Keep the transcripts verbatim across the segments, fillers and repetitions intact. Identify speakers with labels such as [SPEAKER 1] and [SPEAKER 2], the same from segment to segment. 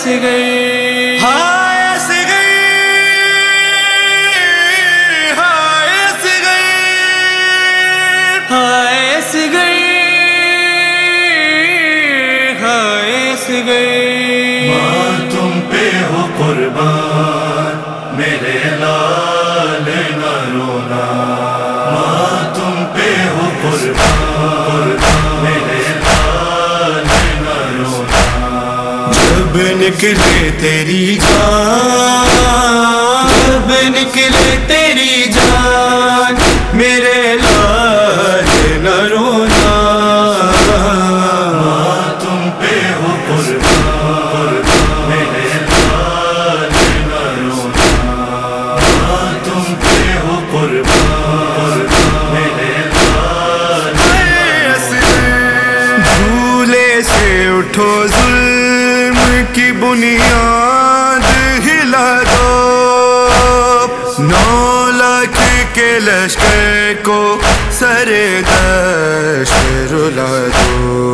[SPEAKER 1] اصغر ہائے اصغر ہائے اصغر ہائے اصغر ہائے اصغر
[SPEAKER 2] ماں تم پہ ہو قربان میرے لال نہ رونا، ماں تم پہ ہو قربان میرے لال نہ رونا۔ جب نکلے تیری جان، جب نکلے تیری جان میرے لال نہ رونا، ماں تم پہ ہو قربان میرے لال نہ رونا، ماں تم پہ ہو قربان میرے لال۔ جھولے سے اٹھو ظلم کی بنیاد ہلا دو، نو لاکھ کے لشکر کو سر دشت رلا دو،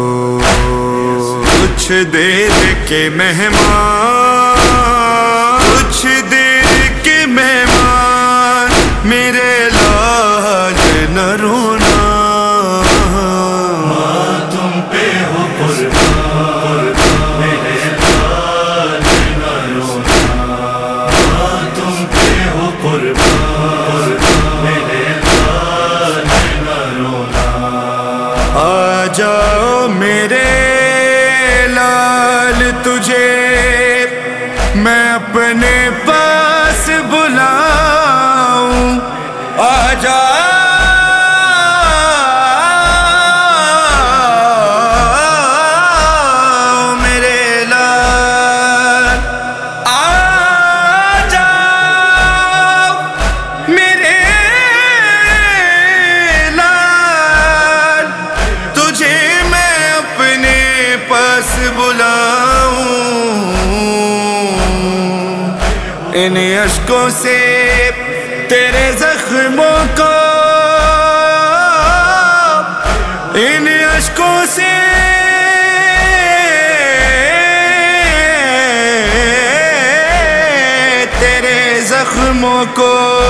[SPEAKER 2] کچھ دیر کے مہمان، کچھ دیر کے مہمان میرے لال نہ رونا، ماں تم پہ ہو قربان میرے لال نہ رونا، ماں تم پہ ہو قربان میرے لال نہ رونا۔ آ جاؤ میرے لال تجھے میں اپنے پاس بلاؤں، آ جاؤ میرے لال، آ جاؤ میرے لال، تجھے میں اپنے پاس بلاؤں، ان اشکوں سے تیرے زخموں کو، ان اشکوں سے تیرے زخموں کو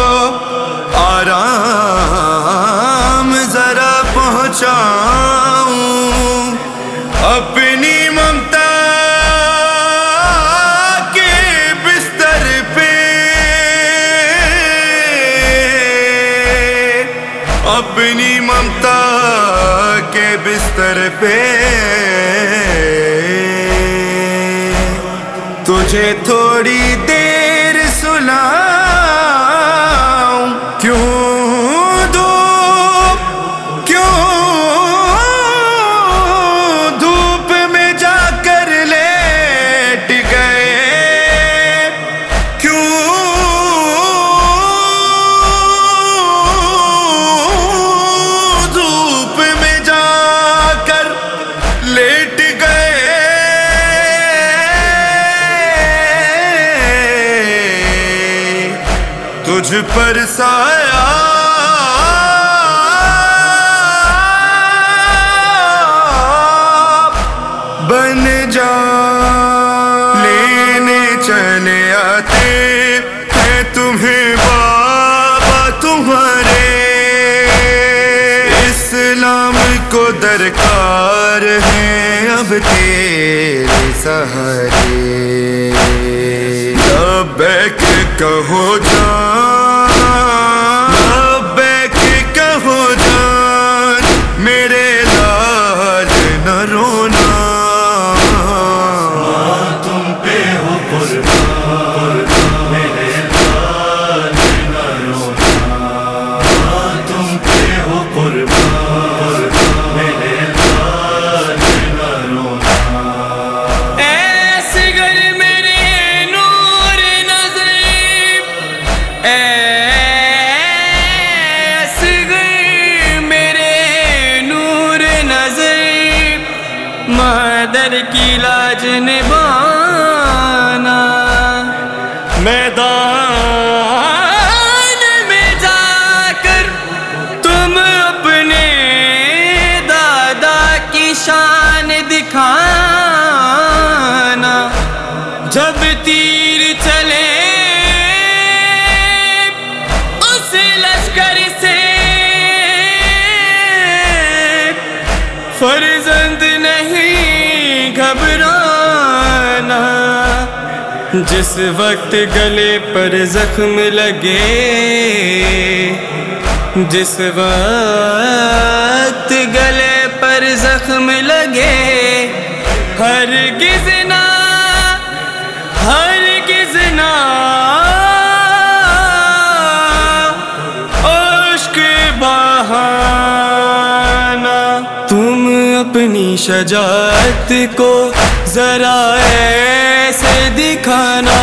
[SPEAKER 2] آرام ذرا پہنچاؤں، اپنی ممتا کے بستر پہ، اپنی ممتا کے بستر پہ تجھے تھوڑی دیر سلاؤں، کیوں دھوپ کیوں دھوپ میں جا کر لیٹ گئے، کیوں دھوپ میں جا کر لیٹ گئے، تجھ پر سایہ بن جا، لینے چلے آتے ہیں تمہیں بابا تمہارے، اسلام کو درکار ہے اب تیرے سہارے، لبیک کہو جان، لبیک کہو جان میرے لال نہ رونا، ماں تم پہ ہو قربان میرے لال نہ رونا، ماں تم پہ ہو قربان میرے لال نہ رونا۔
[SPEAKER 1] اے اصغر میرے نور نظر، اے اصغر میرے نور نظر، مادر کی لاج نبھانا، میدان میں جا کر تم اپنے دادا کی شان دکھانا، فرزند نہیں گھبرانا، جس وقت گلے پر زخم لگے، جس وقت گلے پر زخم لگے، ہرگز نہ ہرگز نہ اشک بہانا۔ تم اپنی شجاعت کو ذرا ایسے دکھانا،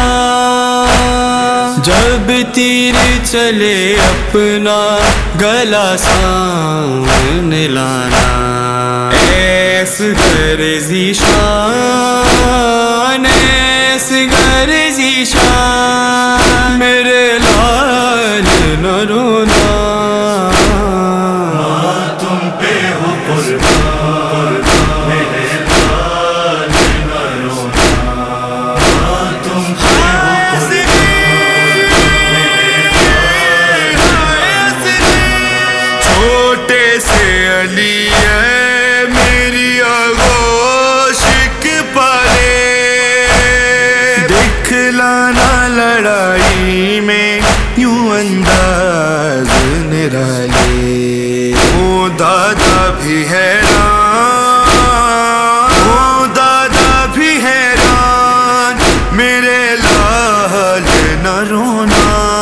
[SPEAKER 1] جب تیر چلے اپنا گلا سامنے لانا، ایس غرضی شان، ایس غرضی شان، میرے لال نہ رونا،
[SPEAKER 2] تم پہ ہو قربان میرے لال نہ رونا، تم پہ ہو چھوٹے سے علی ہے میری آغوش پالے، دکھلانا لڑائی میں یوں انداز نرالے، او دادا بھی حیران، او دادا بھی حیران، میرے لال نہ رونا،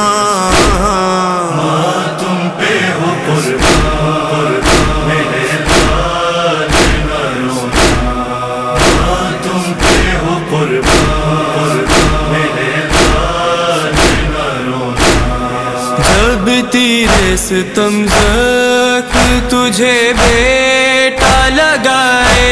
[SPEAKER 1] جب تیرے ستم زخم تجھے بیٹا لگائے،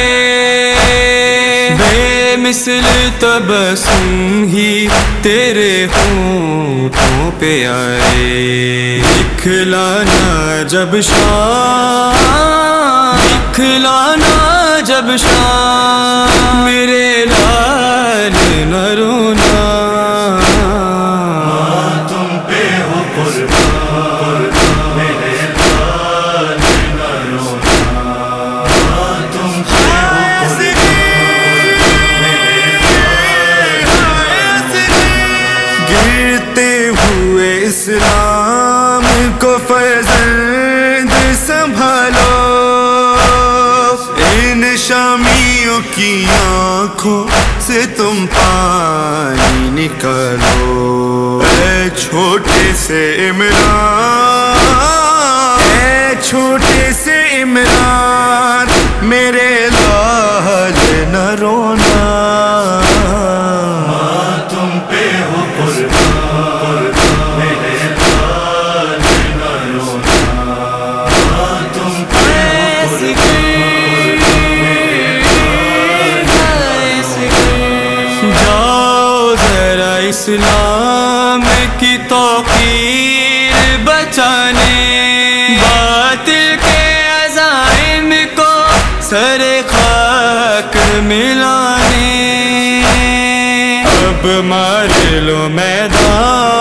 [SPEAKER 1] بے مثل تبسم ہی تیرے ہونٹوں پہ آئے، دکھلانا جب شان، دکھلانا جب شان، میرے لال نہ رونا،
[SPEAKER 2] اسلام کو فرزند سنبھالو، ان شامیوں کی آنکھوں سے تم پانی نکالو، اے چھوٹے سے عمران، اے چھوٹے سے عمران، میرے لال نہ رونا، تم پہ ہو قربان میرے لال نہ رونا، تم پہ ہو قربان،
[SPEAKER 1] جاؤ ذرا اسلام کی توقیر بچانے، باطل کے عزائم کو سر خاک ملانے، اب مار لو میدان،